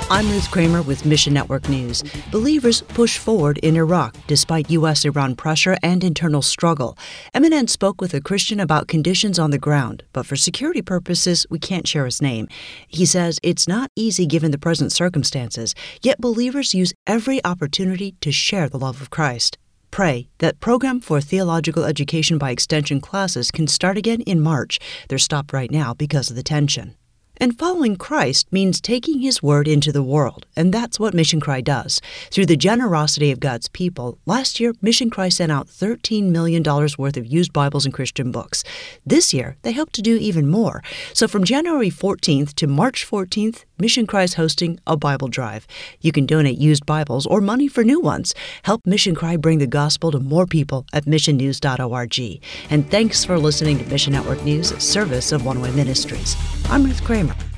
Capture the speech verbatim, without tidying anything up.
I'm Ruth Kramer with Mission Network News. Believers push forward in Iraq despite U S Iran pressure and internal struggle. M N N spoke with a Christian about conditions on the ground, but for security purposes, we can't share his name. He says it's not easy given the present circumstances, yet believers use every opportunity to share the love of Christ. Pray that program for theological education by extension classes can start again in March. They're stopped right now because of the tension. And following Christ means taking His word into the world, and that's what Mission Cry does. Through the generosity of God's people, last year, Mission Cry sent out thirteen million dollars worth of used Bibles and Christian books. This year, they hope to do even more. So from January fourteenth to March fourteenth, Mission Cry is hosting a Bible drive. You can donate used Bibles or money for new ones. Help Mission Cry bring the gospel to more people at mission news dot org. And thanks for listening to Mission Network News, a service of One Way Ministries. I'm Ruth Kramer.